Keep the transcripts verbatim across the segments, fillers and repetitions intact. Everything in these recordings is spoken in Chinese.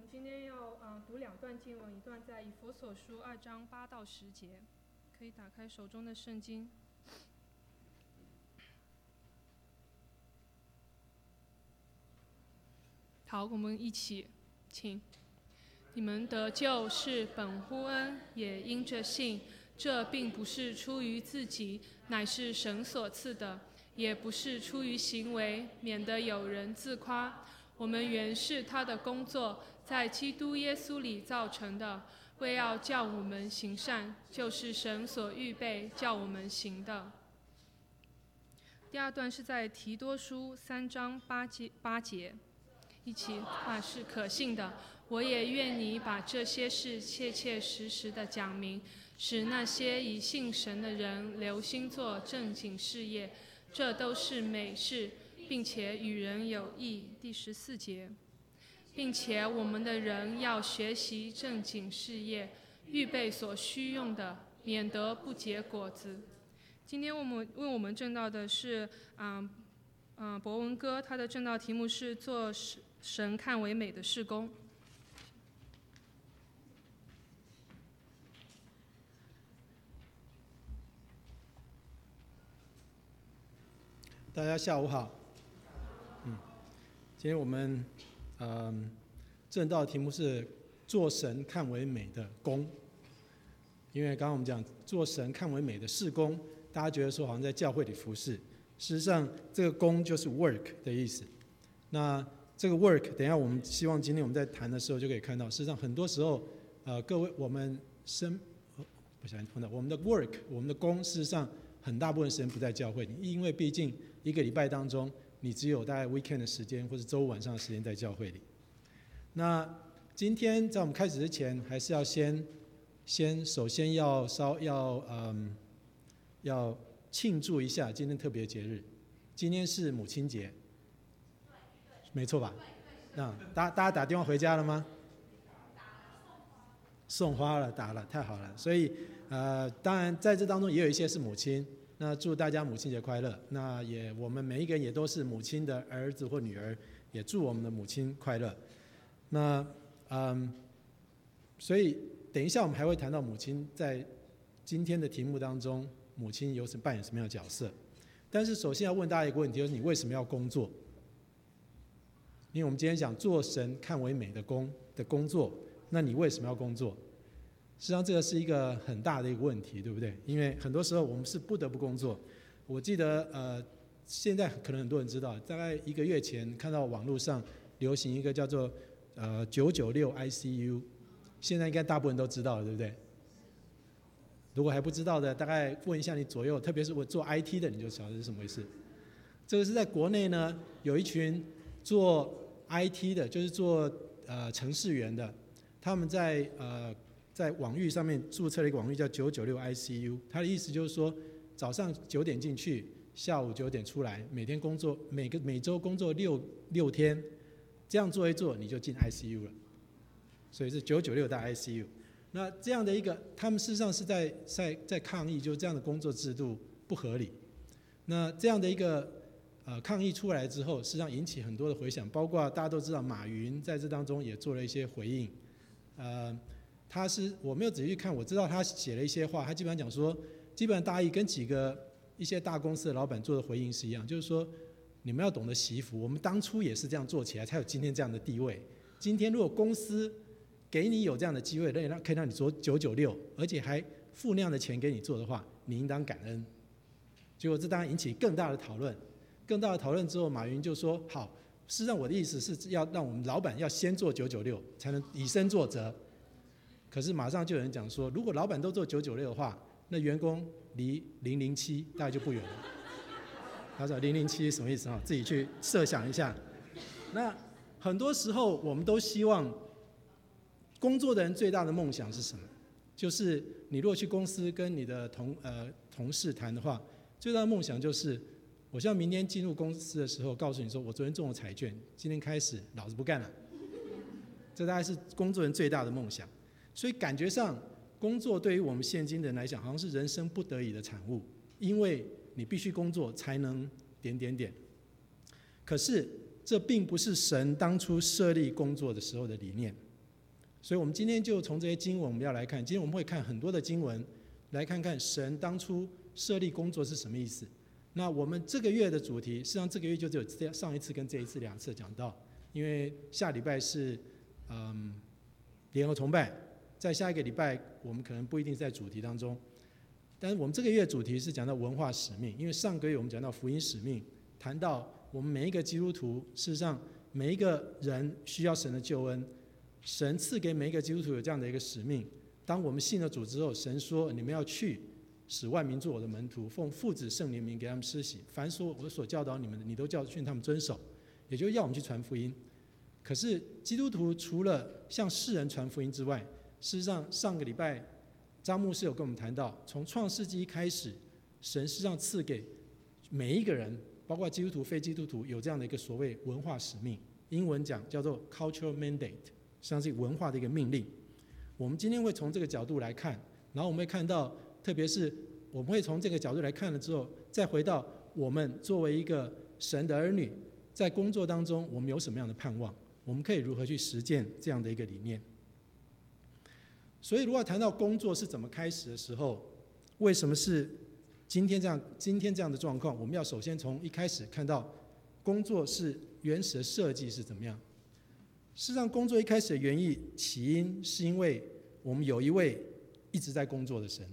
今天要呃读两段经文，一段在以弗所书二章八到十节，可以打开手中的圣经。好，我们一起，请。你们得救是本乎恩，也因着信。这并不是出于自己，乃是神所赐的；也不是出于行为，免得有人自夸。我们原是他的工作，在基督耶稣里造成的，为要叫我们行善，就是神所预备叫我们行的。第二段是在提多书三章八节，八节一起话是可信的。我也愿你把这些事切切实实的讲明，使那些以信神的人留心做正经事业，这都是美事，并且与人有益。第十四节，并且我们的人要学习正经事业，预备所需用的，免得不结果子。今天我们为我们证道的是嗯嗯博文哥，他的证道题目是做神看为美的事工。 大家下午好。嗯，今天我们嗯正道题目是做神看为美的工。因为刚刚我们讲做神看为美的事工，大家觉得说好像在教会里服侍，事实上这个工就是 work 的意思。那这个 work 等一下我们希望今天我们在谈的时候就可以看到，事实上很多时候呃各位我们生不小心碰到我们的 work 我们的工，事实上很大部分时间不在教会里，因为毕竟一个礼拜当中你只有大概 weekend 的时间或者周五晚上的时间在教会里。那今天在我们开始之前，还是要先先首先要稍要嗯要庆祝一下今天特别节日，今天是母亲节，没错吧？那大家大家打电话回家了吗？送花了，打了，太好了。所以呃，当然在这当中也有一些是母亲，那祝大家母亲节快乐。那也我们每一个人也都是母亲的儿子或女儿，也祝我们的母亲快乐。那嗯，所以等一下我们还会谈到母亲在今天的题目当中，母亲有什扮演什么样的角色。但是首先要问大家一个问题，就是你为什么要工作？因为我们今天讲做神看为美的工的工作，那你为什么要工作？实际上这个是一个很大的一个问题，对不对？因为很多时候我们是不得不工作。我记得呃，现在可能很多人知道，大概一个月前看到网络上流行一个叫做呃九九六 I C U， 现在应该大部分都知道了，对不对？如果还不知道的，大概问一下你左右，特别是我做 I T 的，你就晓得是什么回事。这个是在国内呢，有一群做 I T 的，就是做呃程式员的，他们在呃在网域上面注册了一个网域叫九九六 I C U， 它的意思就是说早上九点进去，下午九点出来，每天工作每个每周工作六六天，这样做一做你就进 I C U 了，所以是九九六大 I C U。那这样的一个，他们事实上是在在在抗议，就是这样的工作制度不合理。那这样的一个呃抗议出来之后，实际上引起很多的回响，包括大家都知道马云在这当中也做了一些回应。呃，他是我没有仔细去看，我知道他写了一些话，他基本上讲说，基本上大意跟几个一些大公司的老板做的回应是一样，就是说你们要懂得惜福，我们当初也是这样做起来，才有今天这样的地位。今天如果公司给你有这样的机会，让可以让你做九九六，而且还付那样的钱给你做的话，你应当感恩。结果这当然引起更大的讨论，更大的讨论之后，马云就说：“好，事实上我的意思是要让我们老板要先做九九六，才能以身作则。”可是马上就有人讲说，如果老板都做九九六的话，那员工离零零七大概就不远了。他说零零七什么意思啊？自己去设想一下。那很多时候我们都希望。工作的人最大的梦想是什么？就是你如果去公司跟你的同呃同事谈的话，最大的梦想就是我希望明天进入公司的时候，告诉你说我昨天中了彩券，今天开始老子不干了。这大概是工作人最大的梦想。所以感觉上，工作对于我们现今的人来讲，好像是人生不得已的产物，因为你必须工作才能点点点。可是这并不是神当初设立工作的时候的理念。 所以我们今天就从这些经文我们要来看，今天我们会看很多的经文，来看看神当初设立工作是什么意思。那我们这个月的主题，实际上这个月就只有上一次跟这一次两次讲到，因为下礼拜是嗯联合崇拜，在下一个礼拜我们可能不一定在主题当中，但是我们这个月主题是讲到文化使命，因为上个月我们讲到福音使命，谈到我们每一个基督徒，事实上每一个人需要神的救恩，神赐给每一个基督徒有这样的一个使命。当我们信了主之后，神说你们要去使万民做我的门徒，奉父子圣灵名给他们施洗，凡说我所教导你们的，你都教训他们遵守，也就是要我们去传福音。可是基督徒除了向世人传福音之外，事实上上个礼拜张牧师有跟我们谈到，从创世纪开始，神事实上赐给每一个人，包括基督徒非基督徒，有这样的一个所谓文化使命，英文讲叫做 cultural mandate， 实际上是文化的一个命令。我们今天会从这个角度来看，然后我们会看到，特别是我们会从这个角度来看了之后，再回到我们作为一个神的儿女，在工作当中我们有什么样的盼望，我们可以如何去实践这样的一个理念。所以如果谈到工作是怎么开始的时候，为什么是今天这样今天这样的状况，我们要首先从一开始看到工作是原始的设计是怎么样。事实上工作一开始的原意起因是因为我们有一位一直在工作的神。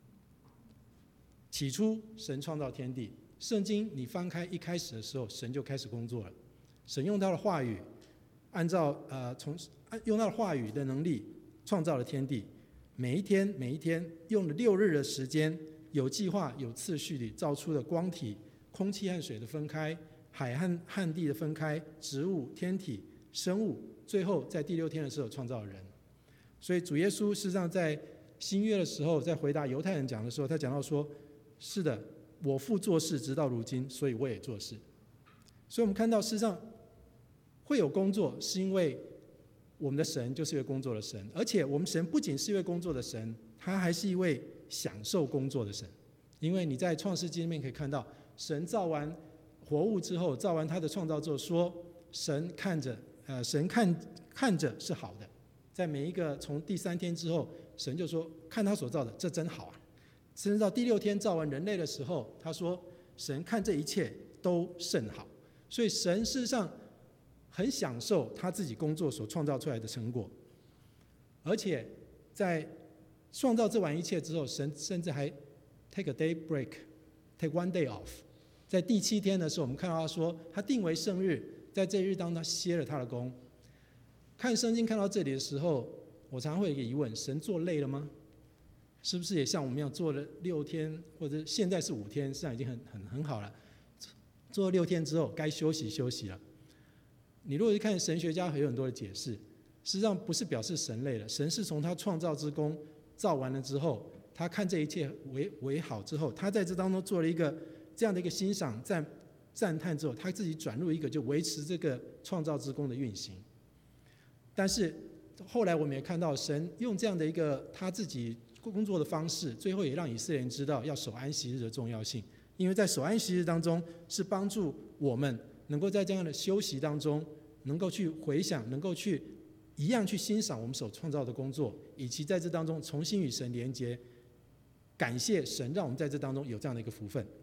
起初神创造天地，圣经你翻开一开始的时候，神就开始工作了。神用他的话语，按照呃从用他的话语的能力创造了天地，每一天每一天用了六日的时间，有计划有次序地造出了光体、空气和水的分开，海和旱地的分开，植物、天体、生物，最后在第六天的时候创造了人。所以主耶稣事实上在新约的时候，在回答犹太人讲的时候，他讲到说，是的，我父做事直到如今，所以我也做事。所以我们看到事实上会有工作，是因为我们的神就是一位工作的神，而且我们神不仅是一位工作的神，他还是一位享受工作的神。因为你在创世纪里面可以看到，神造完活物之后，造完他的创造之后说，神看着呃，神看看着是好的。在每一个从第三天之后，神就说看他所造的这真好啊。甚至到第六天造完人类的时候，他说神看这一切都甚好。所以神事实上很享受他自己工作所创造出来的成果，而且在创造这完一切之后，神甚至还 take a day break, take one day off。在第七天的时候，我们看到他说他定为圣日，在这一日当中他歇了他的工。看圣经看到这里的时候，我常常会有一个疑问，神做累了吗？是不是也像我们一样做了六天，或者现在是五天，实际上已经很很很好了，做了六天之后该休息休息了。你如果去看神学家有很多的解释，实际上不是表示神累了，神是从他创造之功造完了之后，他看这一切 为, 为好之后，他在这当中做了一个这样的一个欣赏赞赞叹之后，他自己转入一个就维持这个创造之功的运行。但是后来我们也看到神用这样的一个他自己工作的方式，最后也让以色列人知道要守安息日的重要性。因为在守安息日当中，是帮助我们能够在这样的休息当中，能够去回想，能够去一样去欣赏我们所创造的工作，以及在这当中重新与神连结，感谢神让我们在这当中有这样的一个福分。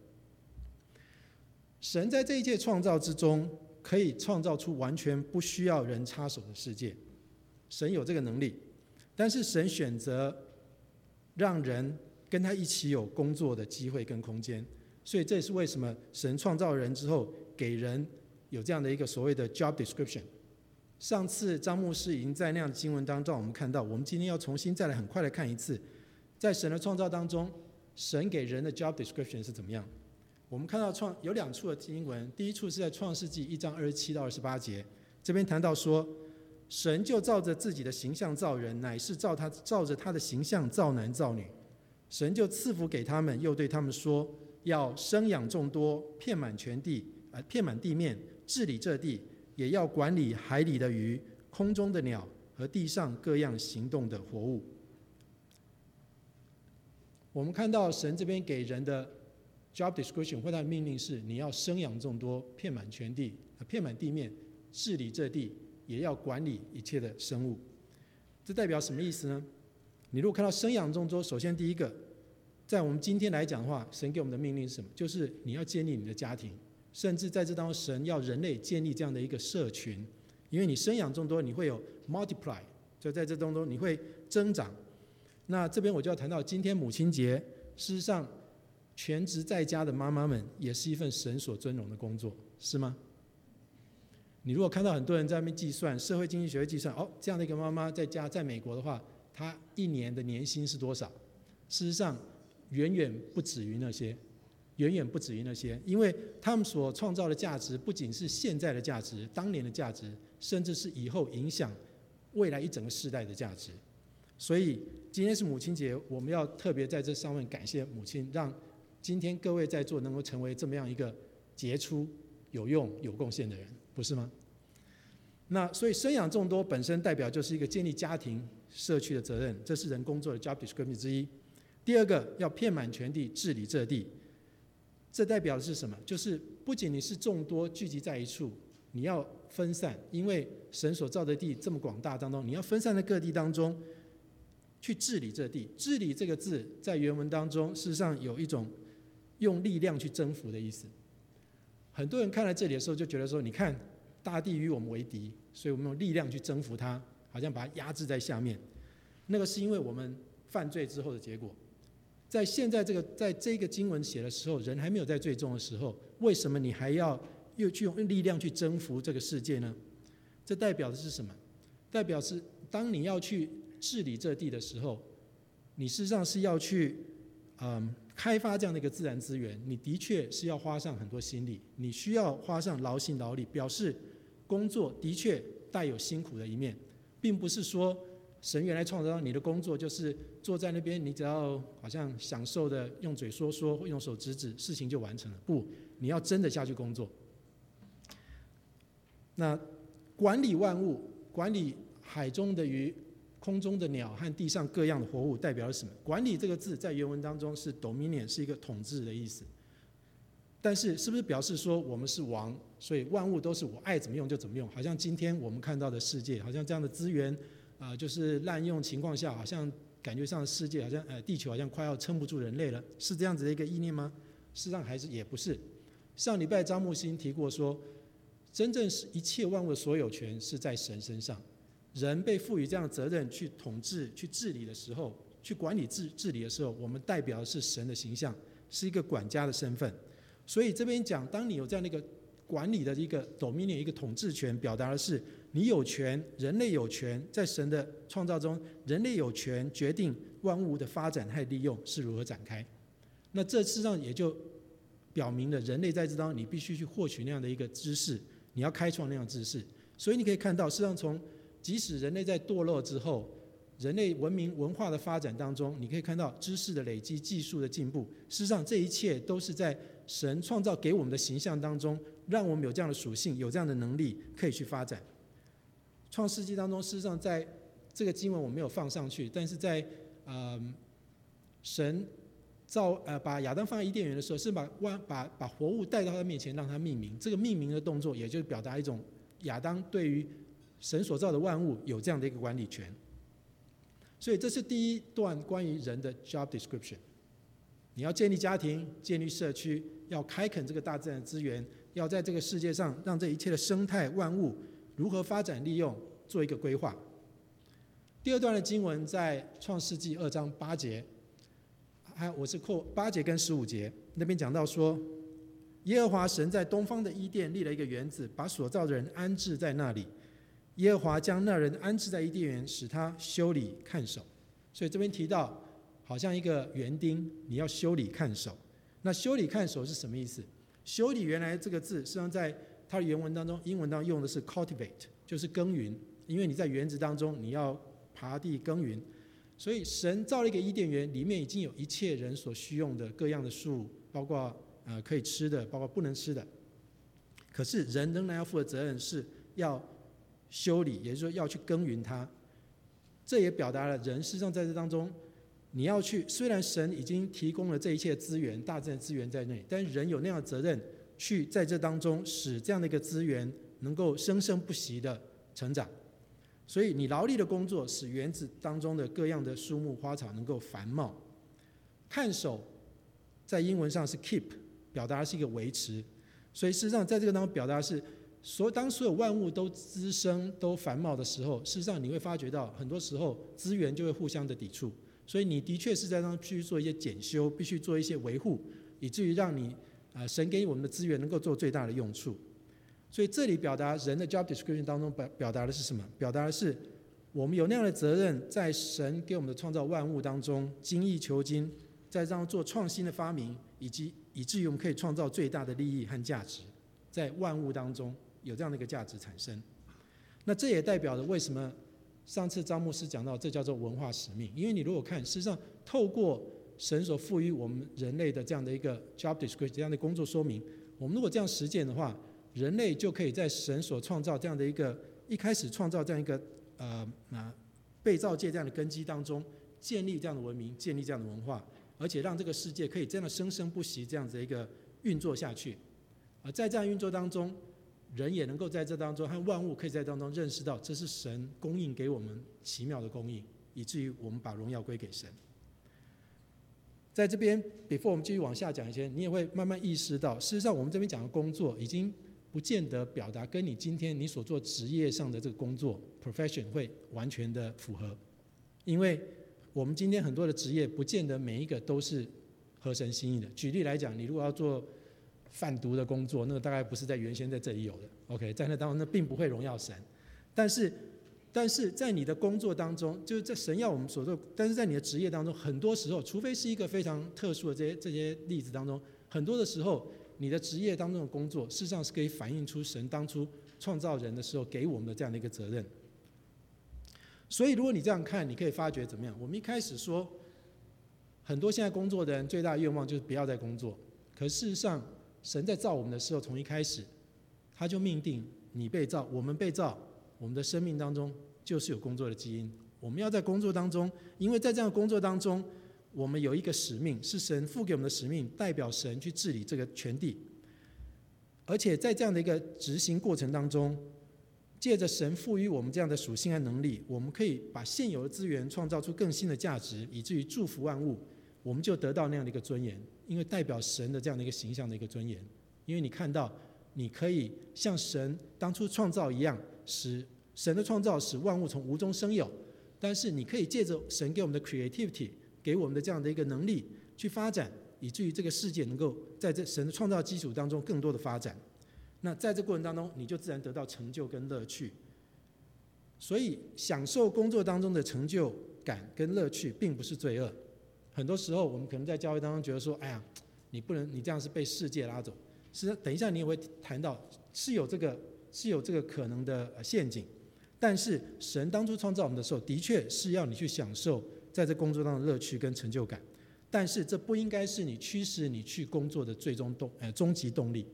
神在这一切创造之中，可以创造出完全不需要人插手的世界，神有这个能力。但是神选择让人跟他一起有工作的机会跟空间，所以这也是为什么神创造人之后给人有这样的一个所谓的 job description。 上次张牧师已经在那样的经文当中我们看到，我们今天要重新再来很快的看一次，在神的创造当中，神给人的 job description 是怎么样。我们看到创有两处的经文，第一处是在创世纪一章二十七到二十八节，这边谈到说，神就照着自己的形象造人，乃是照他照着他的形象造男造女。神就赐福给他们，又对他们说，要生养众多，遍满全地，呃，遍满地面，治理这地，也要管理海里的鱼、空中的鸟和地上各样行动的活物。我们看到神这边给人的 job description 或他的命令是，你要生养众多，遍满全地，遍满地面，治理这地，也要管理一切的生物。 这代表什么意思呢？你如果看到生养众多，首先第一个，在我们今天来讲的话，神给我们的命令是什么？就是你要建立你的家庭，甚至在这当中，神要人类建立这样的一个社群，因为你生养众多，你会有 multiply， 就在这当中你会增长。那这边我就要谈到今天母亲节，事实上全职在家的妈妈们也是一份神所尊荣的工作，是吗？你如果看到很多人在那边计算，社会经济学会计算，哦，这样的一个妈妈在家，在美国的话，她一年的年薪是多少？事实上，远远不止于那些，远远不止于那些，因为他们所创造的价值，不仅是现在的价值，当年的价值，甚至是以后影响未来一整个世代的价值。所以今天是母亲节，我们要特别在这上面感谢母亲，让今天各位在座能够成为这么样一个杰出、有用、有贡献的人，不是吗？那所以生养众多本身代表就是一个建立家庭社区的责任，这是人工作的 job description 之一。第二个，要遍满全地治理这地，这代表的是什么？就是不仅你是众多聚集在一处，你要分散，因为神所造的地这么广大当中，你要分散在各地当中去治理这地。治理这个字在原文当中事实上有一种用力量去征服的意思。很多人看到这里的时候就觉得说，你看大地与我们为敌，所以我们用力量去征服它，好像把它压制在下面。那个是因为我们犯罪之后的结果。在现在这个在这个经文写的时候，人还没有在罪中的时候，为什么你还要又去用力量去征服这个世界呢？这代表的是什么？代表是当你要去治理这地的时候，你事实上是要去嗯开发这样的一个自然资源，你的确是要花上很多心力，你需要花上劳心劳力，表示工作的确带有辛苦的一面，并不是说神原来创造你的工作就是坐在那边，你只要好像享受的用嘴说说，或用手指指，事情就完成了。不，你要真的下去工作。那管理万物，管理海中的鱼、空中的鸟和地上各样的活物，代表了什么？管理这个字在原文当中是 dominion， 是一个统治的意思。但是是不是表示说我们是王，所以万物都是我爱怎么用就怎么用？好像今天我们看到的世界，好像这样的资源呃，就是滥用情况下，好像感觉上世界好像呃地球好像快要撑不住人类了，是这样子的一个意念吗？事实上还是也不是。上礼拜张木星提过说，真正是一切万物的所有权是在神身上，人被赋予这样的责任去统治、去治理的时候，去管理治治理的时候，我们代表的是神的形象，是一个管家的身份。所以这边讲，当你有这样的一个管理的一个 dominion 一个统治权，表达的是你有权，人类有权，在神的创造中，人类有权决定万物的发展和利用是如何展开。那这事实上也就表明了，人类在这当中你必须去获取那样的一个知识，你要开创那样的知识。所以你可以看到，事实上从即使人类在堕落之后，人类文明文化的发展当中，你可以看到知识的累积、技术的进步。事实上，这一切都是在神创造给我们的形象当中，让我们有这样的属性，有这样的能力可以去发展。创世纪当中，事实上在这个经文我没有放上去，但是在呃神造呃把亚当放在伊甸园的时候，是把把把活物带到他面前，让他命名。这个命名的动作，也就是表达一种亚当对于神所造的万物有这样的一个管理权。所以这是第一段关于人的 job description。你要建立家庭，建立社区，要开垦这个大自然的资源，要在这个世界上让这一切的生态万物如何发展利用做一个规划。第二段的经文在创世纪二章八节，还有我是扣八节跟十五节，那边讲到说，耶和华神在东方的伊甸立了一个园子，把所造的人安置在那里。耶和华将那人安置在伊甸园，使他修理看守。所以这边提到好像一个园丁，你要修理看守。那修理看守是什么意思？修理原来这个字实际上在它的原文当中，英文当中用的是 cultivate， 就是耕耘。因为你在园子当中你要耙地耕耘，所以神造了一个伊甸园，里面已经有一切人所需用的各样的树，包括呃可以吃的，包括不能吃的。可是人仍然要负的责任是要修理，也就是说要去耕耘它。这也表达了人事实上在这当中，你要去，虽然神已经提供了这一切资源，大自然资源在内，但人有那样的责任去在这当中使这样的一个资源能够生生不息的成长。 所以你劳力的工作使园子当中的各样的树木花草能够繁茂。看守在英文上是 keep， 表达的是一个维持，所以事实上在这个当中表达的是所当所有万物都滋生都繁茂的时候，事实上你会发觉到很多时候资源就会互相的抵触，所以你的确是在当中必须做一些检修，必须做一些维护，以至于让你呃神给我们的资源能够做最大的用处。所以这里表达人的 job description 当中表表达的是什么？表达的是我们有那样的责任，在神给我们的创造万物当中精益求精，在这样做创新的发明，以及以至于我们可以创造最大的利益和价值，在万物当中有这样的一个价值产生。那这也代表了为什么上次张牧师讲到这叫做文化使命，因为你如果看，事实上透过神所赋予我们人类的这样的一个 job description 这样的工作说明，我们如果这样实践的话，人类就可以在神所创造这样的一个一开始创造这样一个呃呃被造界这样的根基当中，建立这样的文明，建立这样的文化，而且让这个世界可以真的生生不息这样子一个运作下去。而在这样运作当中，人也能够在这当中和万物可以在当中认识到，这是神供应给我们奇妙的供应，以至于我们把荣耀归给神。在这边 before 我们继续往下讲一些，你也会慢慢意识到，事实上我们这边讲的工作已经不见得表达跟你今天你所做职业上的这个工作 profession 会完全的符合，因为我们今天很多的职业不见得每一个都是合神心意的。举例来讲，你如果要做贩毒的工作，那个大概不是在原先在这里有的 OK， 在那当中那并不会荣耀神。但是但是在你的工作当中，就是在神要我们所做，但是在你的职业当中，很多时候除非是一个非常特殊的这些这些例子当中，很多的时候你的职业当中的工作，事实上是可以反映出神当初创造人的时候给我们的这样的一个责任。所以如果你这样看，你可以发觉怎么样？我们一开始说，很多现在工作的人最大的愿望就是不要再工作。可事实上，神在造我们的时候，从一开始他就命定你被造，我们被造，我们的生命当中就是有工作的基因。我们要在工作当中，因为在这样的工作当中，我们有一个使命，是神赋给我们的使命，代表神去治理这个全地。而且在这样的一个执行过程当中，借着神赋予我们这样的属性和能力，我们可以把现有的资源创造出更新的价值，以至于祝福万物，我们就得到那样的一个尊严，因为代表神的这样的一个形象的一个尊严。因为你看到你可以像神当初创造一样，使神的创造使万物从无中生有，但是你可以借着神给我们的 creativity， 给我们的这样的一个能力去发展，以至于这个世界能够在这神的创造基础当中更多的发展。那在这过程当中，你就自然得到成就跟乐趣。所以享受工作当中的成就感跟乐趣并不是罪恶。很多时候我们可能在教会当中觉得说，哎呀，你不能，你这样是被世界拉走。是，等一下你也会谈到是有这个是有这个可能的陷阱。但是神当初创造我们的时候，的确是要你去享受在这工作当中的乐趣跟成就感。但是这不应该是你驱使你去工作的最终动呃终极动力。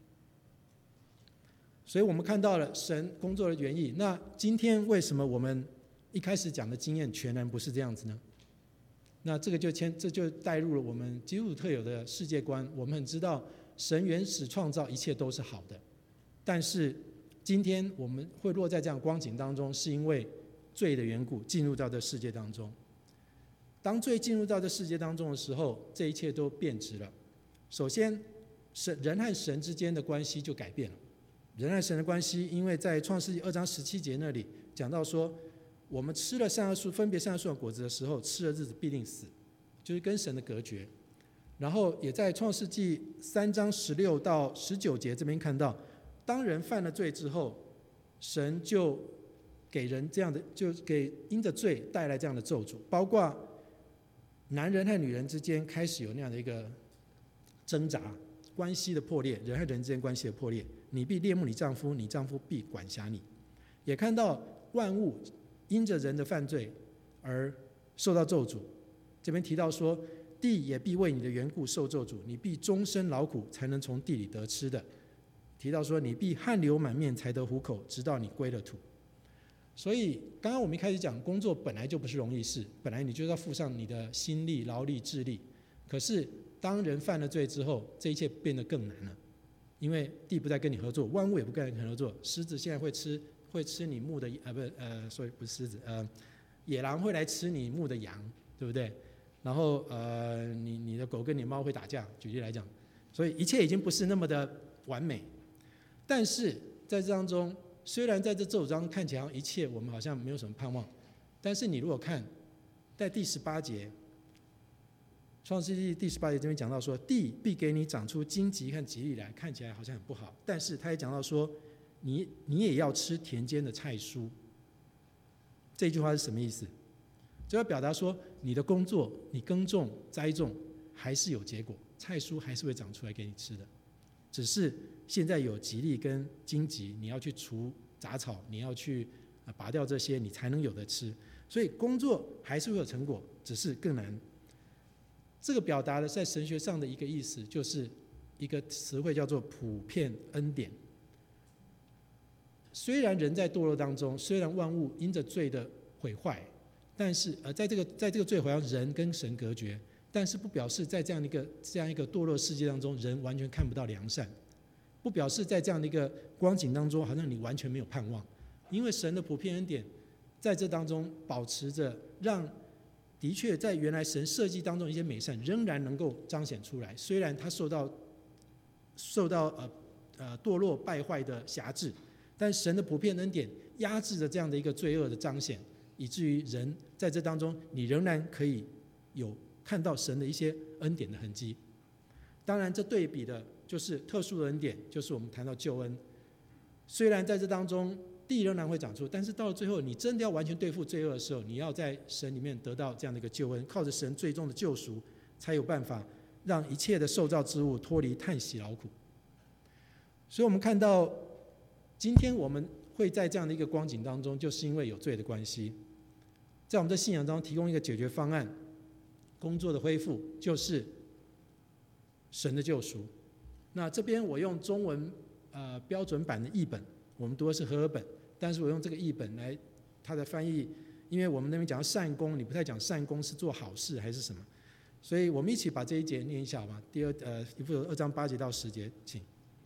所以我们看到了神工作的原意。那今天为什么我们一开始讲的经验全然不是这样子呢？那这个就牵这就带入了我们基督徒特有的世界观。我们很知道神原始创造一切都是好的，但是今天我们会落在这样光景当中，是因为罪的缘故进入到这世界当中。当罪进入到这世界当中的时候，这一切都变质了。首先，神人和神之间的关系就改变了。人和神的关系，因为在创世纪二章十七节那里讲到说，我们吃了善恶树分别善恶树的果子的时候，吃的日子必定死，就是跟神的隔绝。然后也在创世纪三章十六到十九节这边看到，当人犯了罪之后，神就给人这样的，就给因着罪带来这样的咒诅，包括男人和女人之间开始有那样的一个挣扎，关系的破裂，人和人之间关系的破裂。你必恋慕你丈夫，你丈夫必管辖你。也看到万物因着人的犯罪而受到咒诅。这边提到说，地也必为你的缘故受咒诅，你必终身劳苦才能从地里得吃的。提到说，你必汗流满面才得糊口，直到你归了土。所以刚刚我们一开始讲，工作本来就不是容易事，本来你就要付上你的心力、劳力、智力。可是当人犯了罪之后，这一切变得更难了。因为地不再跟你合作，万物也不跟你合作。狮子现在会吃， 会吃你牧的，呃不呃，所以不是狮子，呃，野狼会来吃你牧的羊，对不对？然后呃，你你的狗跟你猫会打架，举例来讲，所以一切已经不是那么的完美。但是在这当中，虽然在这这五章看起来一切我们好像没有什么盼望，但是你如果看在第十八节，创世纪第十八节这边讲到说，地必给你长出荆棘和棘藜来，看起来好像很不好，但是他也讲到说，你你也要吃田间的菜蔬。这句话是什么意思？就要表达说，你的工作，你耕种栽种还是有结果，菜蔬还是会长出来给你吃的，只是现在有棘藜跟荆棘，你要去除杂草，你要去拔掉这些，你才能有的吃。所以工作还是会有成果，只是更难。这个表达的在神学上的一个意思，就是一个词汇叫做普遍恩典。虽然人在堕落当中，虽然万物因着罪的毁坏，但是呃，在这个在这个罪毁坏，人跟神隔绝，但是不表示在这样一个这样一个堕落世界当中，人完全看不到良善，不表示在这样的一个光景当中，好像你完全没有盼望，因为神的普遍恩典在这当中保持着，让的确在原来神设计当中一些美善仍然能够彰显出来。虽然它受到受到呃呃堕落败坏的辖制，但神的普遍恩典压制着这样的一个罪恶的彰显，以至于人在这当中，你仍然可以有看到神的一些恩典的痕迹。当然，这对比的就是特殊的恩典，就是我们谈到救恩。虽然在这当中地仍然会长出，但是到了最后，你真的要完全对付罪恶的时候，你要在神里面得到这样的一个救恩，靠着神最终的救赎，才有办法让一切的受造之物脱离叹息劳苦。所以我们看到，今天我们会在这样的一个光景当中，就是因为有罪的关系，在我们的信仰当中提供一个解决方案，工作的恢复就是神的救赎。那这边我用中文呃标准版的译本，我们读的是和合本，但是我用这个译本来它的翻译，因为我们那边讲善功，你不太讲善功是做好事还是什么，所以我们一起把这一节念一下好吗？第二呃以弗所二章八节到十节，请。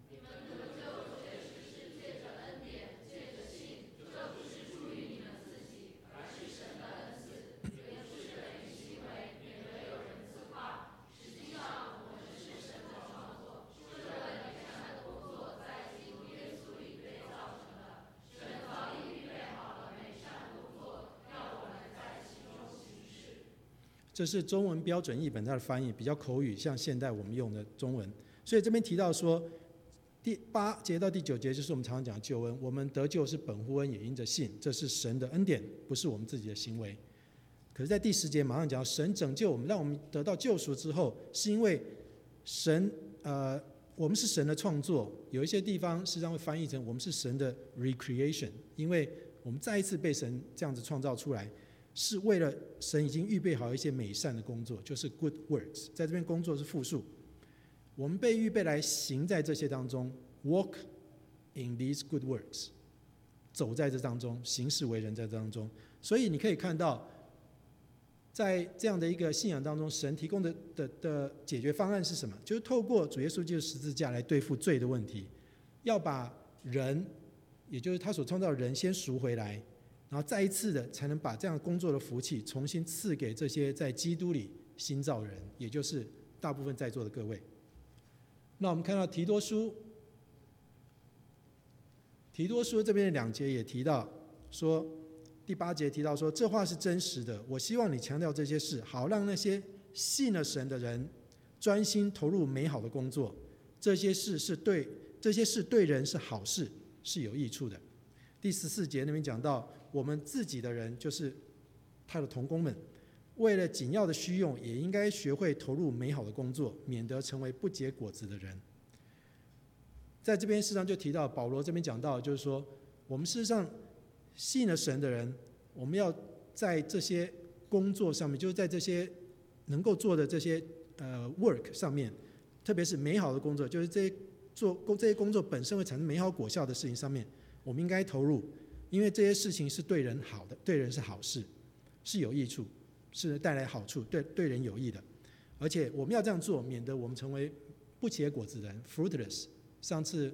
这是中文标准译本它的翻译，比较口语，像现代我们用的中文。所以这边提到说，第八节到第九节就是我们常常讲的救恩，我们得救是本乎恩，也因着信，这是神的恩典，不是我们自己的行为。可是在第十节马上讲，神拯救我们，让我们得到救赎之后，是因为神呃，我们是神的创作，有一些地方实际上会翻译成我们是神的 recreation， 因为我们再一次被神这样子创造出来，是为了神已经预备好一些美善的工作，就是 good works。 在这边工作是复数，我们被预备来行在这些当中， walk in these good works， 走在这当中，行事为人在这当中。所以你可以看到，在这样的一个信仰当中，神提供 的, 的, 的解决方案是什么？就是透过主耶稣基督十字架来对付罪的问题，要把人，也就是他所创造的人先赎回来，然后再一次的才能把这样工作的福气重新赐给这些在基督里新造人，也就是大部分在座的各位。那我们看到提多书，提多书这边的两节也提到说，第八节提到说，这话是真实的，我希望你强调这些事，好让那些信了神的人专心投入美好的工作，这些事是对这些事对人是好事，是有益处的。第十四节那边讲到，我们自己的人就是他的同工们，为了紧要的需用，也应该学会投入美好的工作，免得成为不结果子的人。在这边事实上就提到，保罗这边讲到，就是说我们事实上信了神的人，我们要在这些工作上面，就是在这些能够做的这些呃 work 上面，特别是美好的工作，就是这些做这些工作本身会产生美好果效的事情上面，我们应该投入，因为这些事情是对人好的，对人是好事，是有益处，是带来好处，对对人有益的。而且我们要这样做，免得我们成为不结果子的人 fruitless。上次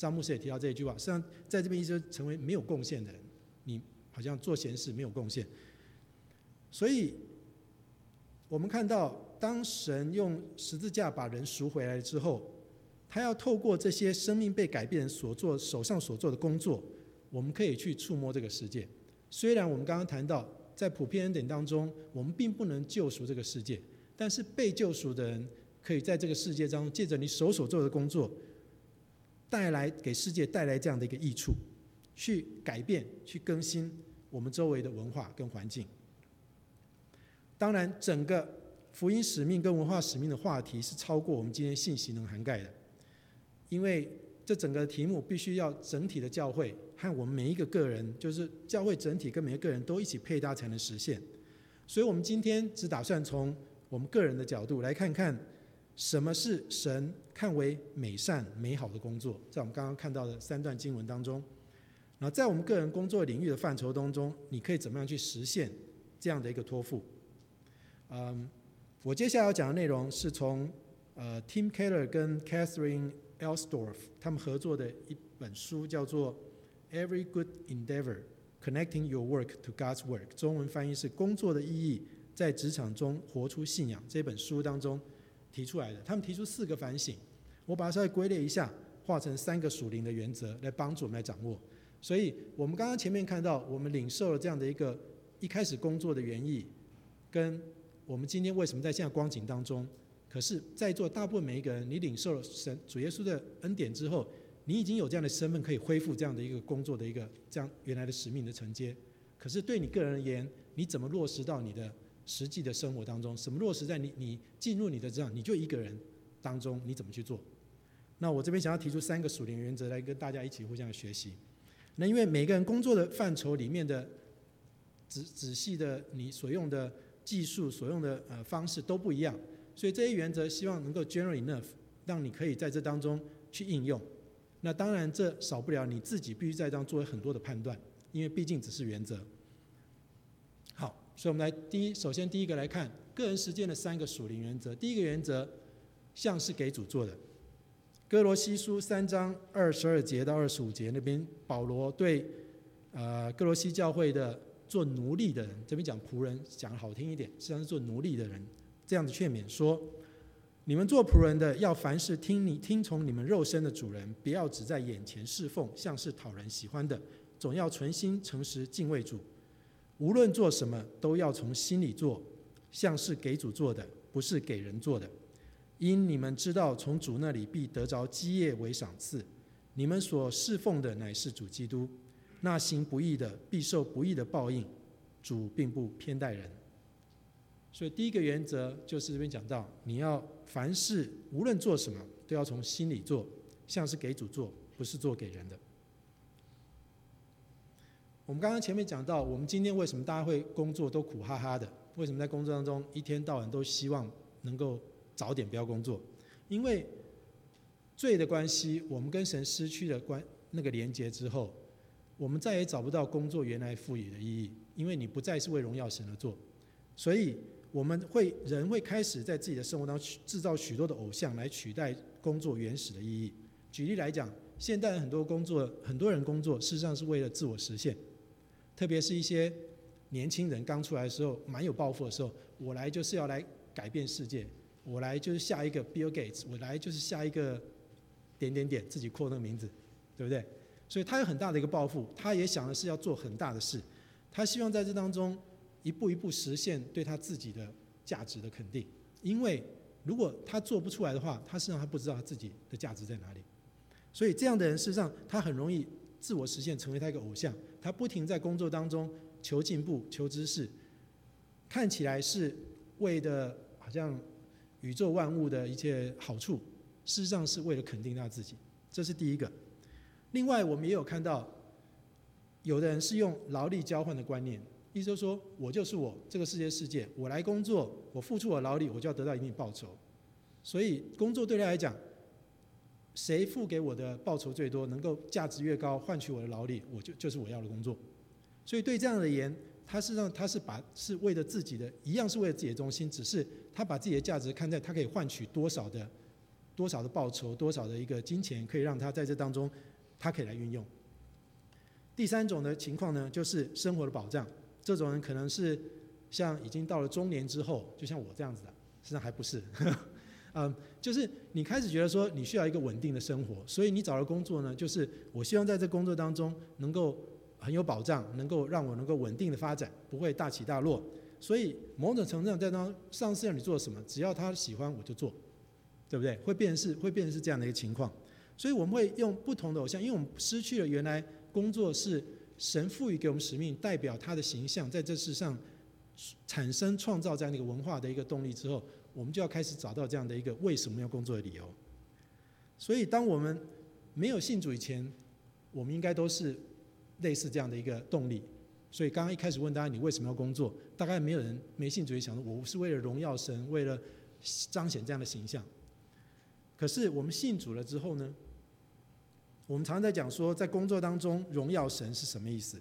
张牧师也提到这一句话，实际上在这边意思就是成为没有贡献的人，你好像做闲事没有贡献。所以我们看到，当神用十字架把人赎回来之后，他要透过这些生命被改变人所做手上所做的工作，我们可以去触摸这个世界。虽然我们刚刚谈到在普遍恩典当中，我们并不能救赎这个世界，但是被救赎的人可以在这个世界中借着你手所做的工作，带来给世界带来这样的一个益处，去改变去更新我们周围的文化跟环境。当然整个福音使命跟文化使命的话题是超过我们今天信息能涵盖的，因为这整个题目必须要整体的教会和我们每一个个人，就是教会整体跟每一个个人都一起配搭才能实现。所以我们今天只打算从我们个人的角度来看看什么是神看为美善美好的工作，在我们刚刚看到的三段经文当中，然后在我们个人工作领域的范畴当中，你可以怎么样去实现这样的一个托付。嗯，我接下来要讲的内容是从呃 Tim Keller 跟 Catherine Elsdorf 他们合作的一本书，叫做 Every Good Endeavor Connecting Your Work to God's Work， 中文翻译是工作的意义在职场中活出信仰，这本书当中提出来的。他们提出四个反省，我把它稍微归类一下，化成三个属灵的原则来帮助我们来掌握。所以我们刚刚前面看到，我们领受了这样的一个一开始工作的原意，跟我们今天为什么在现在光景当中，可是在座大部分每一个人，你领受了神主耶稣的恩典之后，你已经有这样的身份可以恢复这样的一个工作的一个这样原来的使命的承接。可是对你个人而言，你怎么落实到你的实际的生活当中？什么落实在你你进入你的这样你就一个人当中，你怎么去做？那我这边想要提出三个属灵原则来跟大家一起互相的学习。那因为每个人工作的范畴里面的仔仔细的你所用的技术所用的呃方式都不一样，所以这些原则希望能够 general enough， 让你可以在这当中去应用。那当然这少不了你自己必须在当中做很多的判断，因为毕竟只是原则。好，所以我们来第一，首先第一个来看个人实践的三个属灵原则。第一个原则，像是给主做的。哥罗西书三章二十二节到二十五节那边，保罗对呃哥罗西教会的做奴隶的人，这边讲仆人讲好听一点，实际上是做奴隶的人，这样子劝勉说：你们做仆人的，要凡事听你听从你们肉身的主人，不要只在眼前侍奉，像是讨人喜欢的，总要存心诚实敬畏主。无论做什么，都要从心里做，像是给主做的，不是给人做的。因你们知道，从主那里必得着基业为赏赐。你们所侍奉的乃是主基督。那行不义的必受不义的报应，主并不偏待人。所以第一个原则就是这边讲到，你要凡事无论做什么，都要从心里做，像是给主做，不是做给人的。我们刚刚前面讲到，我们今天为什么大家会工作都苦哈哈的？为什么在工作当中一天到晚都希望能够早点不要工作？因为罪的关系，我们跟神失去了关那个连结之后，我们再也找不到工作原来赋予的意义，因为你不再是为荣耀神而做，所以我们会人会开始在自己的生活当中制造许多的偶像来取代工作原始的意义。举例来讲，现代人很多工作，很多人工作事实上是为了自我实现，特别是一些年轻人刚出来的时候，蛮有抱负的时候，我来就是要来改变世界，我来就是下一个 Bill Gates， 我来就是下一个点点点，自己扩那个名字，对不对？所以他有很大的一个抱负，他也想的是要做很大的事，他希望在这当中一步一步实现对他自己的价值的肯定。因为如果他做不出来的话，他实际上他不知道他自己的价值在哪里。所以这样的人事实上他很容易自我实现，成为他一个偶像，他不停在工作当中求进步求知识，看起来是为的好像宇宙万物的一切好处，事实上是为了肯定他自己，这是第一个。另外我们也有看到有的人是用劳力交换的观念，意思就是说我就是我，这个世界世界我来工作，我付出我的劳力，我就要得到一定报酬，所以工作对他来讲，谁付给我的报酬最多，能够价值越高换取我的劳力，我就就是我要的工作。所以对这样的人，他事实上他是把是为了自己的，一样是为了自己的中心，只是他把自己的价值看在他可以换取多少的多少的报酬，多少的一个金钱，可以让他在这当中他可以来运用。第三种的情况呢，就是生活的保障。这种人可能是像已经到了中年之后，就像我这样子的，实际上还不是。嗯，就是你开始觉得说你需要一个稳定的生活，所以你找了工作呢，就是我希望在这工作当中能够很有保障，能够让我能够稳定的发展，不会大起大落。所以某种程度上，在当上司让你做什么，只要他喜欢我就做，对不对？会变成是会变成是这样的一个情况。所以我们会用不同的偶像，因为我们失去了原来工作是神赋予给我们使命，代表他的形象，在这世上产生创造这样的一个文化的一个动力之后，我们就要开始找到这样的一个为什么要工作的理由。所以当我们没有信主以前，我们应该都是类似这样的一个动力。所以刚刚一开始问大家你为什么要工作，大概没有人没信主也想说我是为了荣耀神，为了彰显这样的形象。可是我们信主了之后呢，我们常常在讲说在工作当中荣耀神是什么意思。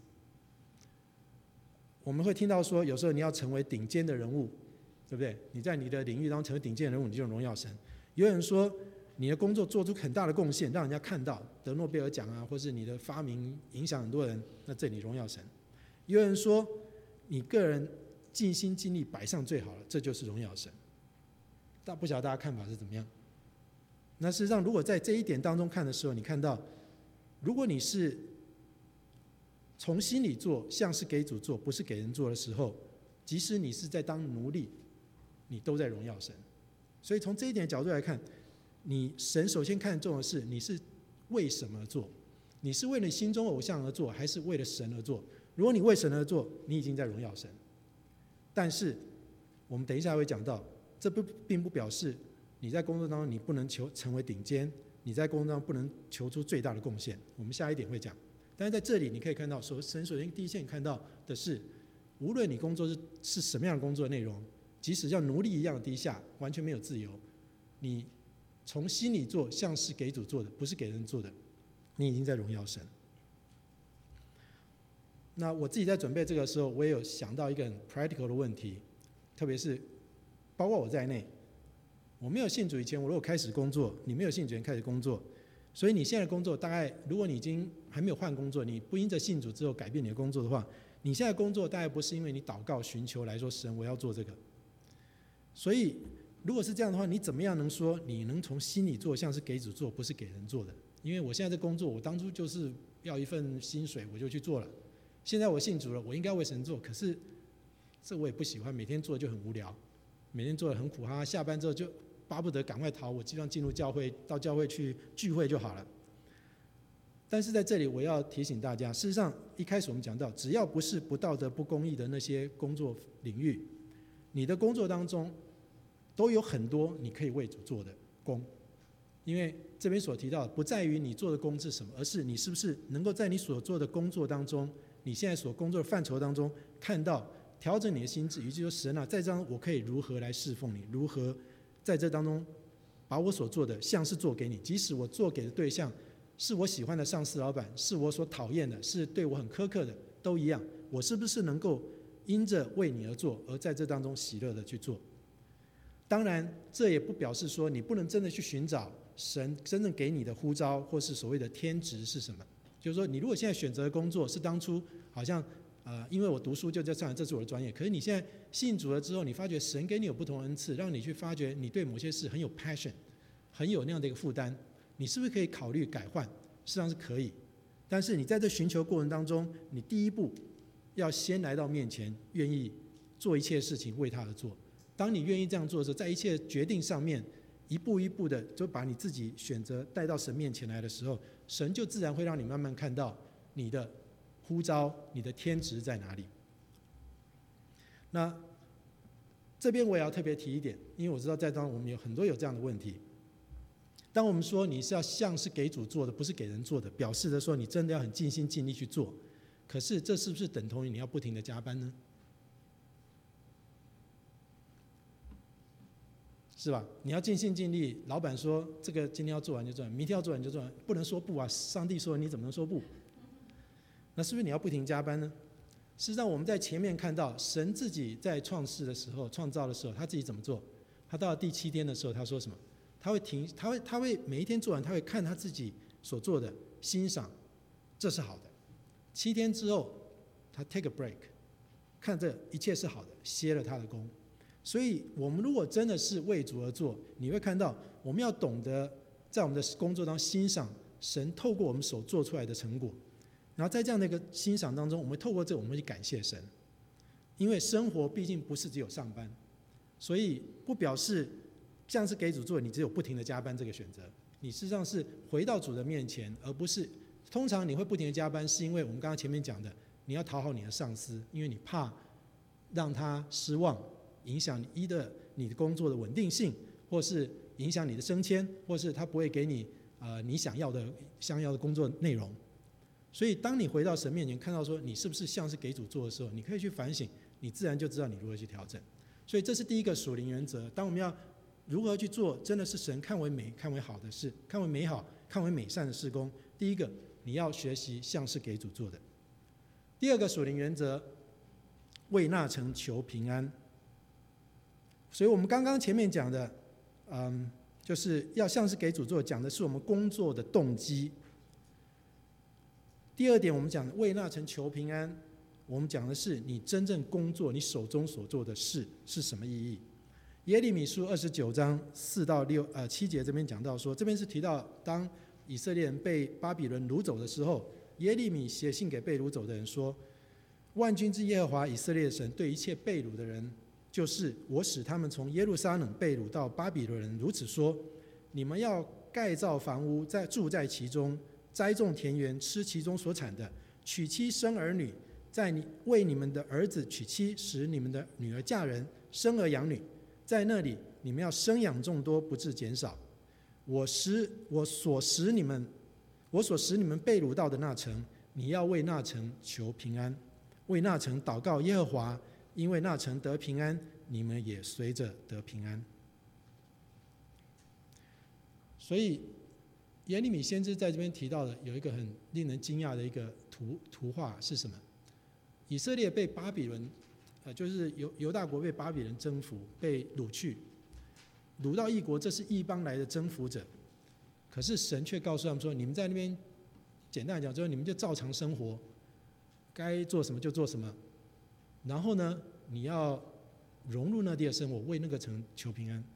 我们会听到说有时候你要成为顶尖的人物，对不对？你在你的领域当中成为顶尖的人物，你就荣耀神。有人说你的工作做出很大的贡献，让人家看到，得诺贝尔奖啊，或是你的发明影响很多人，那这里荣耀神。有人说你个人尽心尽力摆上最好了，这就是荣耀神。但不晓得大家看法是怎么样？那事实上如果在这一点当中看的时候，你看到如果你是从心里做，像是给主做，不是给人做的时候，即使你是在当奴隶，你都在荣耀神。所以从这一点角度来看，你神首先看重的是你是为什么而做，你是为了心中偶像而做，还是为了神而做？如果你为神而做，你已经在荣耀神。但是我们等一下会讲到，这不并不表示你在工作当中你不能求成为顶尖，你在工作当中不能求出最大的贡献。我们下一点会讲。但是在这里你可以看到，神首先第一线看到的是，无论你工作是是什么样的工作内容，即使像奴隶一样的低下，完全没有自由，你从心里做，像是给主做的，不是给人做的，你已经在荣耀神。那我自己在准备这个时候，我也有想到一个很 practical 的问题，特别是包括我在内，我没有信主以前，我如果开始工作，你没有信主前开始工作，所以你现在工作大概，如果你已经还没有换工作，你不因着信主之后改变你的工作的话，你现在工作大概不是因为你祷告寻求来说神我要做这个。所以如果是这样的话，你怎么样能说你能从心里做，像是给主做，不是给人做的？因为我现在这工作，我当初就是要一份薪水，我就去做了。现在我信主了，我应该为神做，可是这我也不喜欢，每天做就很无聊，每天做得很苦哈哈，下班之后就巴不得赶快逃，我基本上进入教会，到教会去聚会就好了。但是在这里我要提醒大家，事实上一开始我们讲到，只要不是不道德不公义的那些工作领域，你的工作当中都有很多你可以为主做的工。因为这边所提到的不在于你做的工是什么，而是你是不是能够在你所做的工作当中，你现在所工作的范畴当中看到调整你的心智，也就是说神啊，在这样我可以如何来侍奉你，如何在这当中把我所做的像是做给你，即使我做给的对象是我喜欢的上司老板，是我所讨厌的，是对我很苛刻的，都一样，我是不是能够因着为你而做，而在这当中喜乐的去做？当然这也不表示说你不能真的去寻找神真正给你的呼召或是所谓的天职是什么。就是说你如果现在选择的工作是当初好像呃，因为我读书就在上，这是我的专业，可是你现在信主了之后，你发觉神给你有不同的恩赐，让你去发觉你对某些事很有 passion， 很有那样的一个负担，你是不是可以考虑改换？事实上是可以，但是你在这寻求过程当中，你第一步要先来到面前，愿意做一切事情为他而做。当你愿意这样做的时候，在一切决定上面一步一步的就把你自己选择带到神面前来的时候，神就自然会让你慢慢看到你的呼召，你的天职在哪里。那这边我也要特别提一点，因为我知道在当中我们有很多有这样的问题。当我们说你是要像是给主做的，不是给人做的，表示的说你真的要很尽心尽力去做，可是这是不是等同于你要不停的加班呢？是吧？你要尽心尽力，老板说这个今天要做完就做完，明天要做完就做完，不能说不啊！上帝说你怎么能说不？那是不是你要不停加班呢？事实上我们在前面看到神自己在创世的时候，创造的时候，他自己怎么做？他到了第七天的时候，他说什么？他会停，他会他会每一天做完，他会看他自己所做的欣赏，这是好的。七天之后，他 take a break， 看这一切是好的，歇了他的工。所以我们如果真的是为主而做，你会看到我们要懂得在我们的工作当中欣赏神透过我们所做出来的成果，然后在这样的一个欣赏当中，我们透过这个我们去感谢神。因为生活毕竟不是只有上班，所以不表示像是给主做，你只有不停的加班这个选择。你事实上是回到主的面前，而不是通常你会不停的加班，是因为我们刚刚前面讲的，你要讨好你的上司，因为你怕让他失望，影响一的你的工作的稳定性，或是影响你的升迁，或是他不会给你呃你想要的想要的工作内容。所以当你回到神面前，看到说你是不是像是给主做的时候，你可以去反省，你自然就知道你如何去调整。所以这是第一个属灵原则。当我们要如何去做真的是神看为美看为好的事，看为美好看为美善的事工，第一个你要学习像是给主做的。第二个属灵原则，为那城求平安。所以我们刚刚前面讲的嗯，就是要像是给主做，讲的是我们工作的动机。第二点，我们讲为那城求平安，我们讲的是你真正工作你手中所做的事是什么意义。耶利米书二十九章四到六呃七节这边讲到说，这边是提到当以色列人被巴比伦掳走的时候，耶利米写信给被掳走的人说，万军之耶和华以色列神对一切被掳的人，就是我使他们从耶路撒冷被掳到巴比伦人如此说，你们要盖造房屋，在住在其中，栽种田园，吃其中所产的，娶妻生儿女，在你为你们的儿子娶妻，使你们的女儿嫁人，生儿养女，在那里你们要生养众多，不致减少。我使我所使你们我所使你们被掳到的那城，你要为那城求平安，为那城祷告耶和华，因为那城得平安，你们也随着得平安。所以耶利米先知在这边提到的有一个很令人惊讶的一个 图, 图画是什么？以色列被巴比伦，呃，就是犹犹大国被巴比伦征服，被掳去，掳到异国，这是异邦来的征服者。可是神却告诉他们说：“你们在那边，简单来讲，就是你们就照常生活，该做什么就做什么。然后呢，你要融入那地的生活，为那个城求平安。”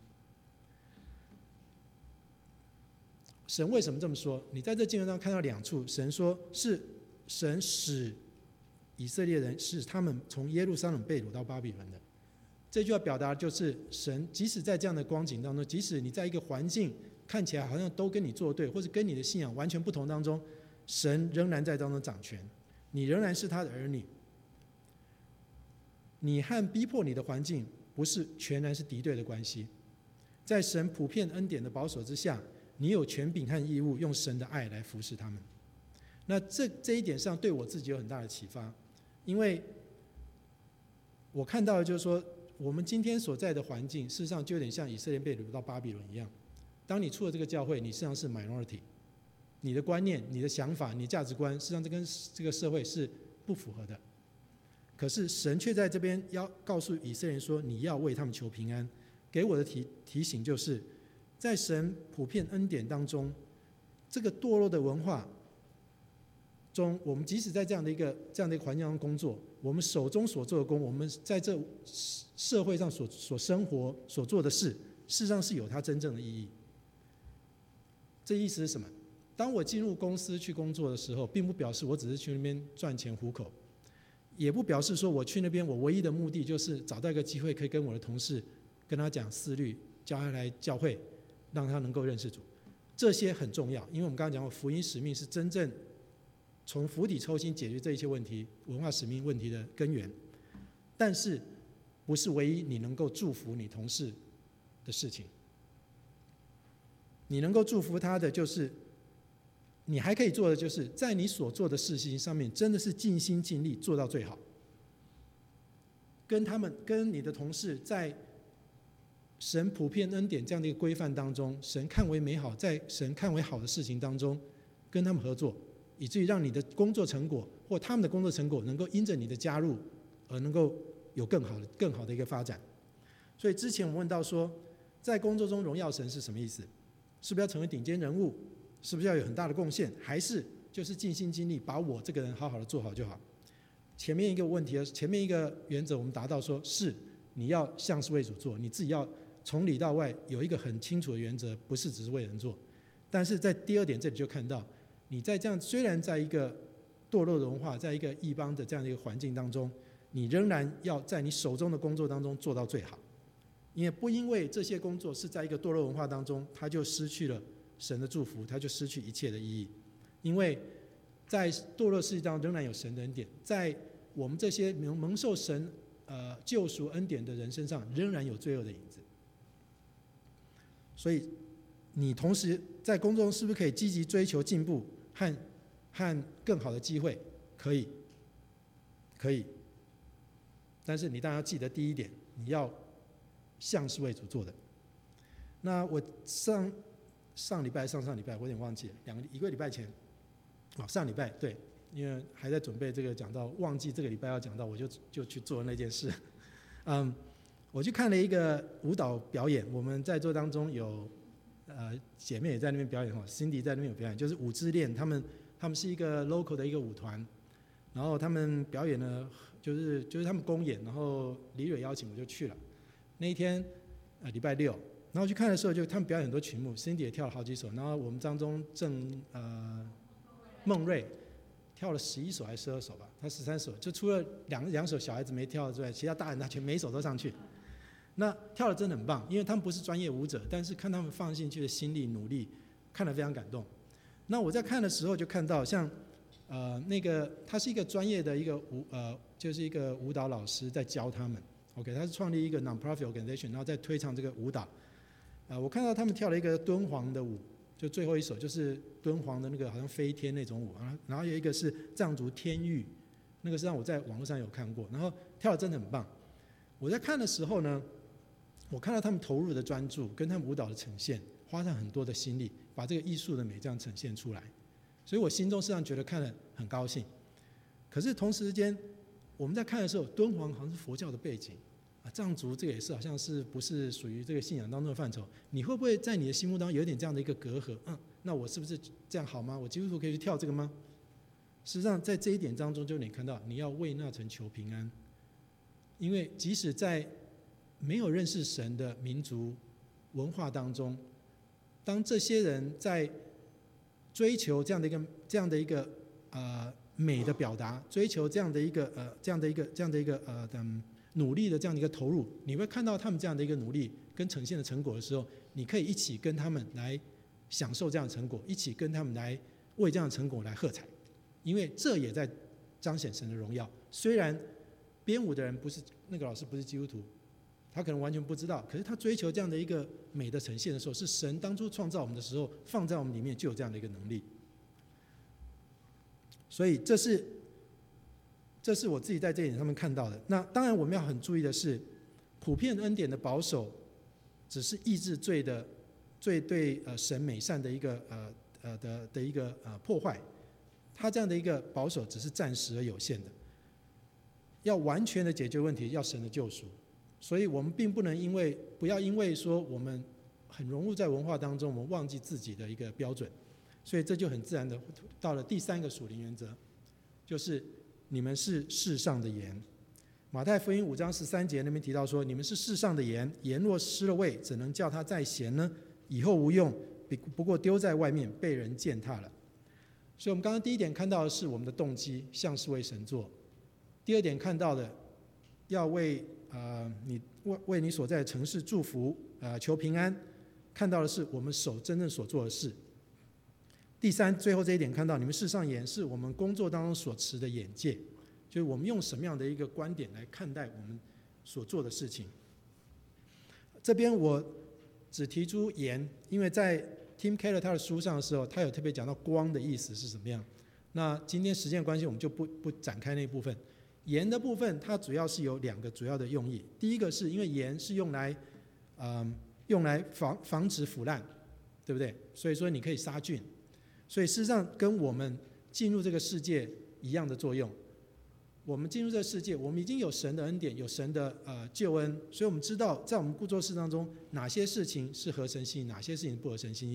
神为什么这么说？你在这经文上看到两处，神说是神使以色列人使他们从耶路撒冷被掳到巴比伦的。这句话表达就是神即使在这样的光景当中，即使你在一个环境看起来好像都跟你作对，或者跟你的信仰完全不同当中，神仍然在当中掌权，你仍然是他的儿女。你和逼迫你的环境不是全然是敌对的关系，在神普遍恩典的保守之下，你有权柄和义务用神的爱来服侍他们。那 这, 这一点上对我自己有很大的启发，因为我看到的就是说，我们今天所在的环境事实上就有点像以色列被掳到巴比伦一样。当你出了这个教会，你实际上是 minority， 你的观念、你的想法、你的价值观实际上这跟这个社会是不符合的。可是神却在这边要告诉以色列人说，你要为他们求平安。给我的 提, 提醒就是在神普遍恩典当中，这个堕落的文化中，我们即使在这样的一个这样的一个环境中工作，我们手中所做的工，我们在这社会上 所, 所生活所做的事，事实上是有它真正的意义。这意思是什么？当我进入公司去工作的时候，并不表示我只是去那边赚钱糊口，也不表示说我去那边我唯一的目的就是找到一个机会可以跟我的同事跟他讲思虑，叫他来教会，让他能够认识主。这些很重要，因为我们刚刚讲过，福音使命是真正从釜底抽薪解决这一切问题、文化使命问题的根源，但是不是唯一你能够祝福你同事的事情。你能够祝福他的，就是你还可以做的，就是在你所做的事情上面，真的是尽心尽力做到最好。跟他们、跟你的同事，在神普遍恩典这样的一个规范当中，神看为美好，在神看为好的事情当中，跟他们合作，以至于让你的工作成果或他们的工作成果能够因着你的加入而能够有更好的、更好的一个发展。所以之前我们问到说，在工作中荣耀神是什么意思？是不是要成为顶尖人物？ 是不是要有很大的贡献，还是就是尽心尽力把我这个人好好的做好就好？前面一个问题，前面一个原则我们达到说是你要像是为主做，你自己要从里到外有一个很清楚的原则，不是只是为人做。但是在第二点这里就看到，你在这样虽然在一个堕落的文化，在一个异邦的这样的一个环境当中，你仍然要在你手中的工作当中做到最好，因为不因为这些工作是在一个堕落文化当中，它就失去了神的祝福，它就失去一切的意义。因为在堕落世界当中仍然有神的恩典，在我们这些蒙受神呃救赎恩典的人身上仍然有罪恶的影子。所以你同时在工作中是不是可以积极追求进步和和更好的机会？可以，可以。但是你当然要记得第一点，你要像是为主做的。那我上上礼拜、上上礼拜我有点忘记了，两个一个礼拜前，哦，上礼拜对，因为还在准备这个讲到，忘记这个礼拜要讲到，我就就去做那件事。嗯，我去看了一个舞蹈表演，我们在座当中有呃姐妹也在那边表演哈 ，Cindy 在那边有表演，就是舞之恋，他们他们是一个 local 的一个舞团，然后他们表演呢，就是就是他们公演，然后李蕊邀请我就去了。那一天呃礼拜六，然后去看的时候就他们表演很多曲目 ，Cindy 也跳了好几首，然后我们当中郑呃孟瑞跳了十一首还是十二首吧，他十三首，就除了两两首小孩子没跳之外，其他大人他全每一首都上去。那跳的真的很棒，因为他们不是专业舞者，但是看他们放进去的心力努力，看得非常感动。那我在看的时候就看到像呃那个他是一个专业的一个舞呃就是一个舞蹈老师在教他们 ，OK， 他是创立一个 non-profit organization， 然后在推崇这个舞蹈。呃，我看到他们跳了一个敦煌的舞，就最后一首就是敦煌的那个好像飞天那种舞，然后有一个是藏族天域，那个是让我在网络上有看过，然后跳得真的很棒。我在看的时候呢，我看到他们投入的专注跟他们舞蹈的呈现，花上很多的心力，把这个艺术的美这样呈现出来，所以我心中实际上觉得看了很高兴。可是同时间，我们在看的时候，敦煌好像是佛教的背景。啊，藏族这个也是，好像是不是属于这个信仰当中的范畴？你会不会在你的心目当中有一点这样的一个隔阂？嗯，那我是不是这样好吗？我基督徒可以去跳这个吗？事实上，在这一点当中，就你看到你要为那城求平安，因为即使在没有认识神的民族文化当中，当这些人在追求这样的一个这样的一个呃美的表达，追求这样的一个呃这样的一个这样的一个呃嗯。努力的这样的一个投入，你会看到他们这样的一个努力跟呈现的成果的时候，你可以一起跟他们来享受这样的成果，一起跟他们来为这样的成果来喝彩，因为这也在彰显神的荣耀。虽然编舞的人不是那个老师不是基督徒，他可能完全不知道，可是他追求这样的一个美的呈现的时候，是神当初创造我们的时候放在我们里面就有这样的一个能力。所以这是这是我自己在这一点上面看到的。那当然我们要很注意的是，普遍恩典的保守只是抑制罪的罪对呃神美善的一个呃呃的的一个呃破坏，它这样的一个保守只是暂时而有限的。要完全的解决问题，要神的救赎。所以我们并不能因为不要因为说我们很融入在文化当中，我们忘记自己的一个标准。所以这就很自然的到了第三个属灵原则，就是你们是世上的盐。马太福音五章十三节那边提到说，你们是世上的盐，盐若失了味，怎能叫它再咸呢？以后无用，不过丢在外面，被人践踏了。所以我们刚刚第一点看到的是我们的动机像是为神做，第二点看到的要为呃你为为你所在的城市祝福，呃求平安，看到的是我们手真正所做的事。第三，最后这一点看到你们世上盐是我们工作当中所持的眼界，就是我们用什么样的一个观点来看待我们所做的事情。这边我只提出盐，因为在 Tim Keller 他的书上的时候，他有特别讲到光的意思是什么样。那今天时间的关系，我们就不不展开那部分。盐的部分，它主要是有两个主要的用意。第一个是因为盐是用来，嗯，用来防防止腐烂，对不对？所以说你可以杀菌。所以事实上跟我们进入这个世界一样的作用。我们进入这个世界，我们已经有神的恩典，有神的呃救恩，所以我们知道在我们工作事当中哪些事情是合神心意，哪些事情不合神心意。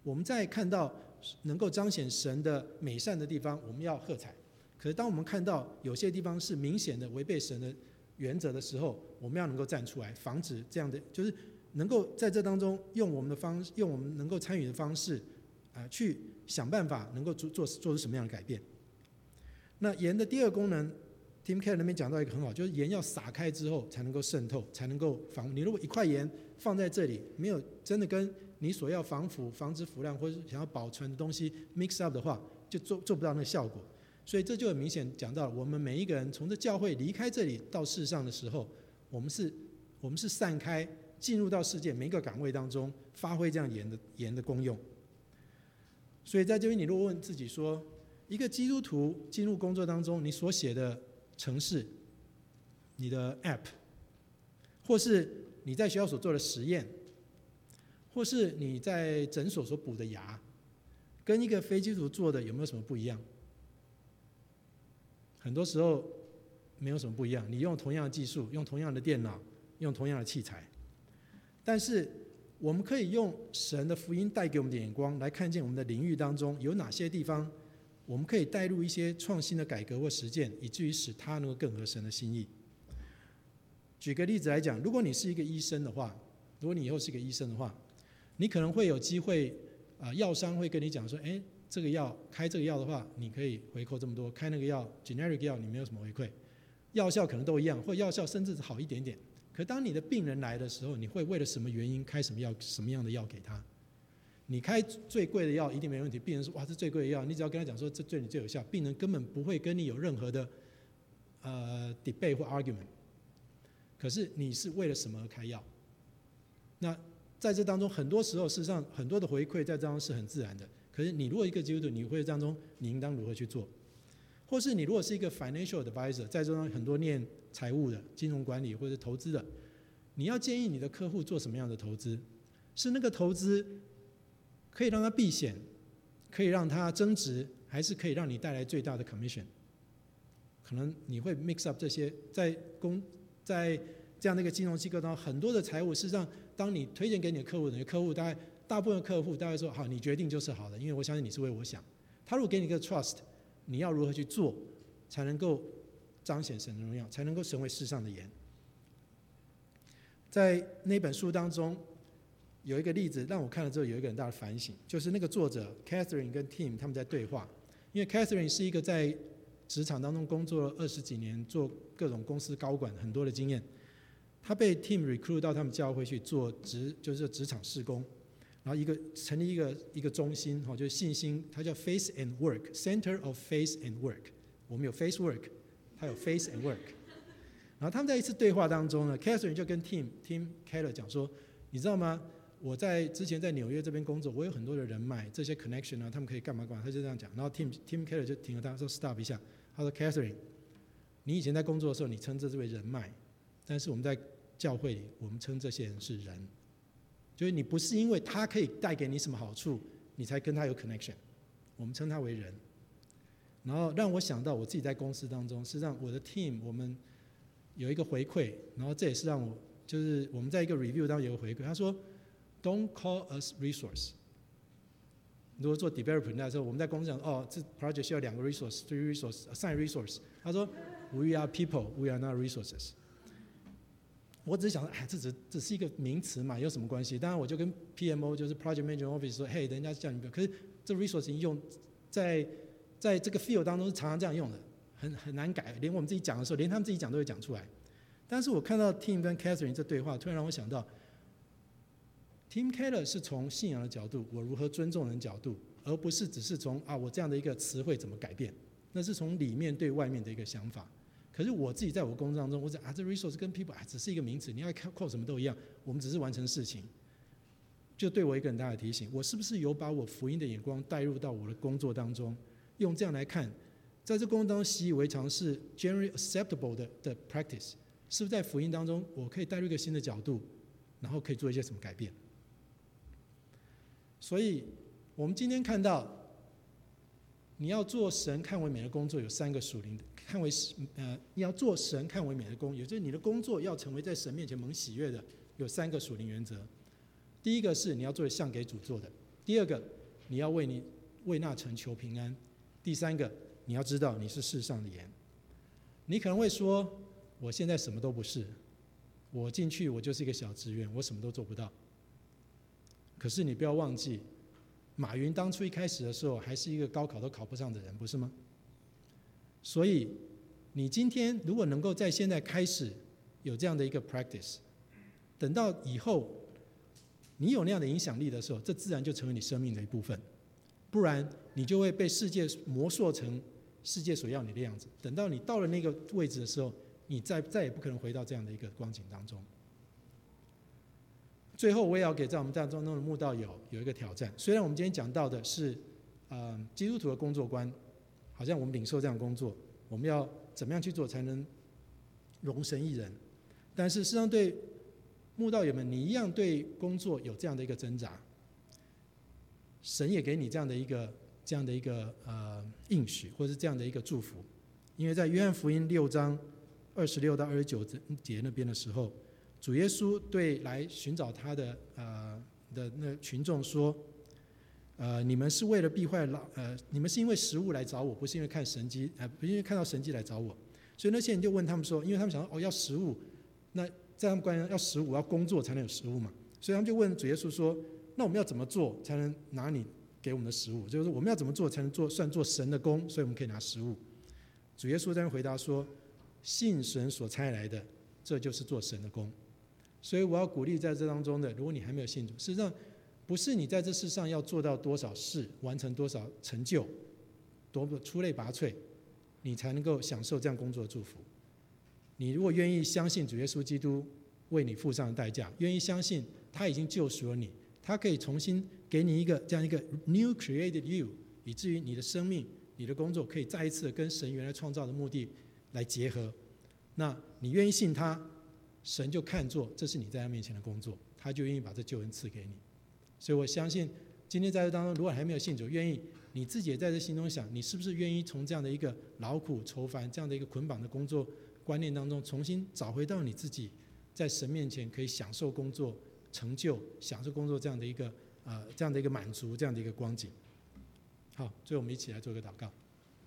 我们在看到能够彰显神的美善的地方，我们要喝彩。可是当我们看到有些地方是明显的违背神的原则的时候，我们要能够站出来，防止这样的，就是能够在这当中用我们的方，用我们能够参与的方式，啊、呃，去想办法能够做做做出什么样的改变。那盐的第二功能 ，Tim Keller 那边讲到一个很好，就是盐要撒开之后才能够渗透，才能够防。你如果一块盐放在这里，没有真的跟你所要防腐、防止腐烂或者想要保存的东西 mix up 的话，就做做不到那个效果。所以这就很明显讲到，我们每一个人从这教会离开这里到世上的时候，我们是，我们是散开，进入到世界每一个岗位当中，发挥这样盐的盐的功用。所以在这边，你如果问自己说，一个基督徒进入工作当中，你所写的程式、你的 app， 或是你在学校所做的实验，或是你在诊所所补的牙，跟一个非基督徒做的有没有什么不一样？很多时候没有什么不一样，你用同样的技术，用同样的电脑，用同样的器材，但是我们可以用神的福音带给我们的眼光来看见我们的领域当中有哪些地方我们可以带入一些创新的改革或实践，以至于使它能够更合神的心意。举个例子来讲，如果你是一个医生的话，如果你以后是一个医生的话，你可能会有机会，啊、呃，药商会跟你讲说，哎，这个药开这个药的话，你可以回扣这么多；开那个药 generic 药你没有什么回馈，药效可能都一样，或药效甚至好一点点。可当你的病人来的时候，你会为了什么原因开什么药、什么样的药给他？你开最贵的药一定没问题，病人说哇这最贵的药，你只要跟他讲说这对你最有效，病人根本不会跟你有任何的呃 debate 或 argument。可是你是为了什么而开药？那在这当中，很多时候事实上很多的回馈在这当中是很自然的。可是你如果一个基督徒，你会当中你应当如何去做？或是你如果是一个 financial advisor， 在这当中很多念财务的、金融管理或者投资的，你要建议你的客户做什么样的投资？是那个投资可以让他避险，可以让他增值，还是可以让你带来最大的 commission？ 可能你会 mix up 这些，在公在这样的一个金融机构当中，很多的财务，事实上，当你推荐给你的客户，你的客户大概大部分的客户大概说好，你决定就是好的，因为我相信你是为我想。他如果给你一个 trust， 你要如何去做，才能够彰显神的荣耀，才能够成为世上的盐？在那本书当中，有一个例子让我看了之后有一个很大的反省，就是那个作者 Catherine 跟 Tim 他们在对话，因为 Catherine 是一个在职场当中工作了二十几年，做各种公司高管很多的经验，他被 Tim recruit 到他们教会去做职，就是职场事工，然后一个成立一个一个中心，哈，就是信心，它叫 Faith and Work Center of Faith and Work。我们有 Faith Work， 它有 Faith and Work。然后他们在一次对话当中呢 ，Catherine 就跟 Tim Tim Keller 讲说，你知道吗？我在之前在纽约这边工作，我有很多的人脉，这些 connection 啊，他们可以干嘛干嘛，他就这样讲。然后 Tim Tim Keller 就停了他，说 stop 一下，他说 Catherine， 你以前在工作的时候，你称这为人脉，但是我们在教会里，我们称这些人是人，就是你不是因为他可以带给你什么好处，你才跟他有 connection， 我们称他为人。然后让我想到我自己在公司当中，是让我的 team 我们有一个回馈，然后这也是让我就是我们在一个 review 当中有个回馈，他说 Don't call us resource。如果做 development 的时候，我们在公司讲哦，这 project 需要两个 resource、three resource、assign resource。他说 We are people, we are not resources。我只是想说，哎，这只只是一个名词嘛，有什么关系？当然，我就跟 P M O 就是 Project Management Office 说，嘿，人家叫你不要，可是这 resource 已经用在在这个 field 当中是常常这样用的，很很难改。连我们自己讲的时候，连他们自己讲都会讲出来。但是我看到 Tim 跟 Catherine 这对话，突然让我想到 ，Tim Keller 是从信仰的角度，我如何尊重人角度，而不是只是从啊我这样的一个词汇怎么改变，那是从里面对外面的一个想法。可是我自己在我工作当中，我讲啊，这 resource 跟 people 啊，只是一个名词，你要扣什么都一样，我们只是完成事情，就对我一个很大的提醒，我是不是有把我福音的眼光带入到我的工作当中，用这样来看，在这工作当中习以为常是 generally acceptable 的的 practice， 是不是在福音当中我可以带入一个新的角度，然后可以做一些什么改变？所以我们今天看到，你要做神看为美的工作，有三个属灵的。看为呃，你要做神看为美的工，也就是你的工作要成为在神面前蒙喜悦的，有三个属灵原则。第一个是你要做像给主做的， 第二个，你要为你为那城求平安；第三个，你要知道你是世上的盐。你可能会说，我现在什么都不是，我进去我就是一个小职员，我什么都做不到。可是你不要忘记，马云当初一开始的时候还是一个高考都考不上的人，不是吗？所以你今天如果能够在现在开始有这样的一个 practice， 等到以后你有那样的影响力的时候，这自然就成为你生命的一部分。不然你就会被世界磨塑成世界所要你的样子。等到你到了那个位置的时候，你再再也不可能回到这样的一个光景当中。最后，我也要给在我们当中的慕道友有一个挑战。虽然我们今天讲到的是，呃，基督徒的工作观，好像我们领受这样的工作，我们要怎么样去做才能容神一人？但是事实上，对慕道友们，你一样对工作有这样的一个挣扎。神也给你这样的一个这样的一个呃应许，或者是这样的一个祝福。因为在约翰福音六章二十六到二十九节那边的时候，主耶稣对来寻找他的呃的那群众说，呃，你们是为了避坏老呃，你们是因为食物来找我，不是因为看神迹，呃，不是因为看到神迹来找我。所以那些人就问他们说，因为他们想说哦要食物，那在他们观念要食物要工作才能有食物嘛，所以他们就问主耶稣说，那我们要怎么做才能拿你给我们的食物？就是说我们要怎么做才能做算做神的工，所以我们可以拿食物。主耶稣在那回答说，信神所差来的，这就是做神的工。所以我要鼓励在这当中的，如果你还没有信主，事实上不是你在这世上要做到多少事，完成多少成就，多么出类拔萃，你才能够享受这样工作的祝福。你如果愿意相信主耶稣基督为你付上的代价，愿意相信他已经救赎了你，他可以重新给你一个这样一个 new created you， 以至于你的生命、你的工作可以再一次跟神原来创造的目的来结合。那你愿意信他，神就看作这是你在他面前的工作，他就愿意把这救恩赐给你。所以我相信今天在这当中，如果还没有信主，愿意你自己也在这心中想，你是不是愿意从这样的一个劳苦愁烦、这样的一个捆绑的工作观念当中，重新找回到你自己在神面前可以享受工作成就、享受工作这样的一个呃这样的一个满足、这样的一个光景。好，最后我们一起来做一个祷告。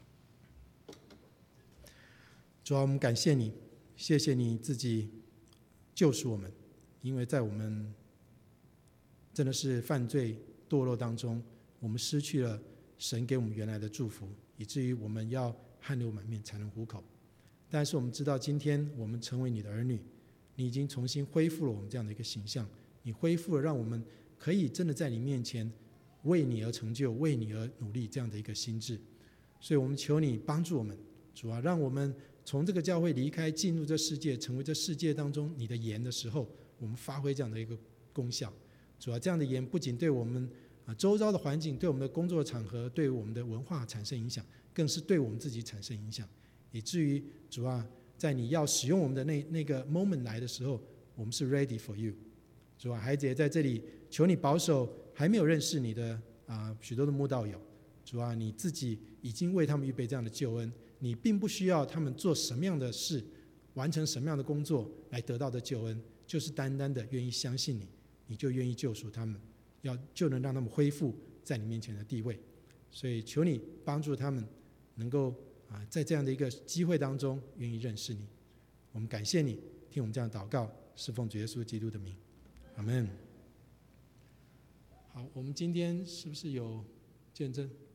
主啊，我们感谢你，谢谢你自己救赎我们，因为在我们真的是犯罪堕落当中，我们失去了神给我们原来的祝福，以至于我们要汗流满面才能糊口。但是我们知道，今天我们成为你的儿女，你已经重新恢复了我们这样的一个形象，你恢复了让我们可以真的在你面前为你而成就、为你而努力这样的一个心志。所以我们求你帮助我们，主啊，让我们从这个教会离开，进入这世界，成为这世界当中你的盐的时候，我们发挥这样的一个功效。主啊，这样的盐不仅对我们啊周遭的环境、对我们的工作场合、对我们的文化产生影响，更是对我们自己产生影响，以至于主啊，在你要使用我们的那那个 moment 来的时候，我们是 ready for you。主啊，孩子也在这里求你保守还没有认识你的啊许多的慕道友。主啊，你自己已经为他们预备这样的救恩，你并不需要他们做什么样的事，完成什么样的工作来得到的救恩，就是单单的愿意相信你，你就愿意救赎他们，要就能让他们恢复在你面前的地位。所以求你帮助他们能够啊，在这样的一个机会当中愿意认识你。我们感谢你，听我们这样祷告，是奉主耶稣基督的名，阿们。好，我们今天是不是有见证？